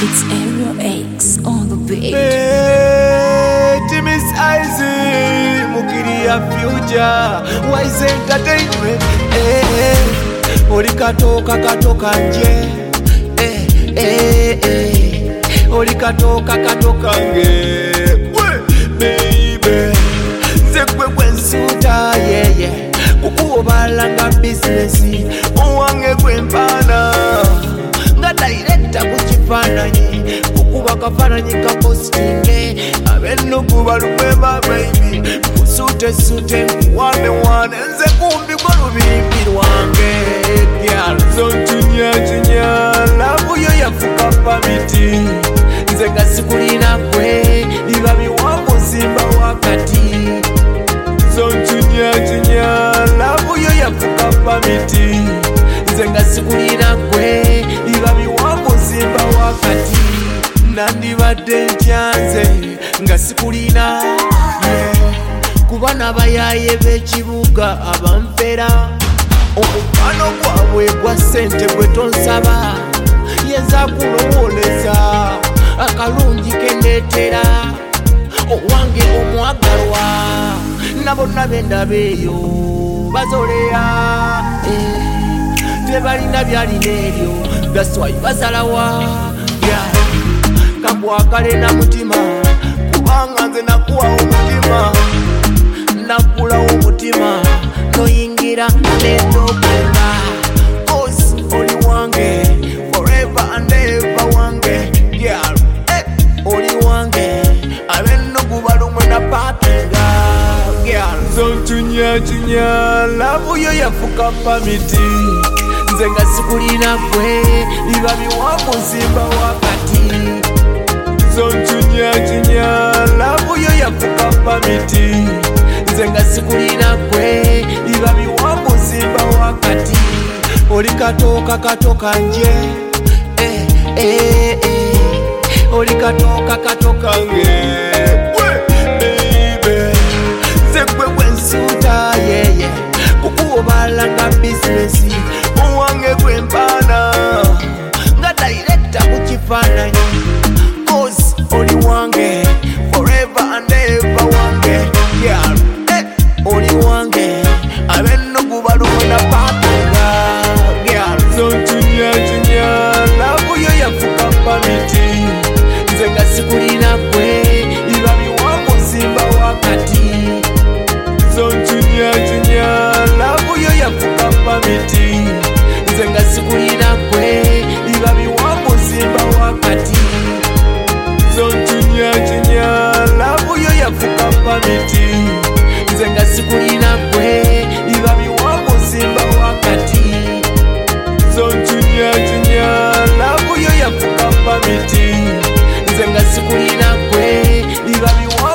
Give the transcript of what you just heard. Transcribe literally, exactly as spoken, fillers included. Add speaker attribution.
Speaker 1: It's Aerial X on the beat.
Speaker 2: Hey, Timmy's Isaac, Mukiria Future, Wise Entertainment. Hey, Orikatoka katoka nje. Hey, hey, hey. Orikatoka katoka nje. Baby, Zekwe kwensuta, yeah, yeah. Kukuobalanga business, uwange kwempana. Nga director kuchifananyi, kukuba kafananyi ka postinge. Abenugu balubeba baby, kusute sute wane wane. Nze kumbi kwa lubimbi lwange, girl. Zonchunya chunya, labu yo yafuka pamiti. Nze ngasikulina kwe, liba miwangu zimba wakati. Zonchunya chunya, labu yo yafuka pamiti. Nze ngasikulina kwe, liba miwangu zimba wakati. Nandibadde nkyanze ngasikulina, yeah. Kubana bayaye b'ekibuga abamfera. Omufano gwabwe gwa ssente gwe tonsaba, yenza kulowoleza akalungi kendeetera. Owange omwagalwa nabonna bendaba eyo bazoleya, eh. Tebalina byalina ebyo, that's why basalawa, yeah. Kakwagale na mutima, kubanga nze nakuwa omutima. Nakula omutima, noyingira nendogenda. Cause oli wange, forever and ever wange, girl. Eh, oli wange, abenugu balumwe na pakinga, girl. Zonchunya chunya, labu yo yafuka pamiti. Nze ngasikulina kwe, liba miwangu zimba wakati. Zonchunya chunya, labu yo yafuka pamiti. Nze ngasikulina kwe, liba miwangu zimba wakati. Olikatoka katoka nje, eh, eh, eh. Olikatoka katoka nge, baby. Zekwe kwensuta, yeah, yeah. Kukuobalanga business, uwange kwempana. Nga director kuchifananyi, cause oli wange, forever and ever wange, girl. Eh, oli wange, abenugu balumwe na pakinga, girl. Zonchunya chunya, labu yo yafuka pamiti. Nze ngasikulina kwe, liba miwangu zimba wakati. Zonchunya chunya, labu yo yafuka pamiti. Nze ngasikulina kwe, liba miwangu zimba wakati. Zonchunya chunya, labu yo yafuka pamiti. Nze ngasikulina kwe, liba miwangu zimba wakati. Zonchunya chunya, labu yo yafuka pamiti. Nze ngasikulina kwe, liba miwangu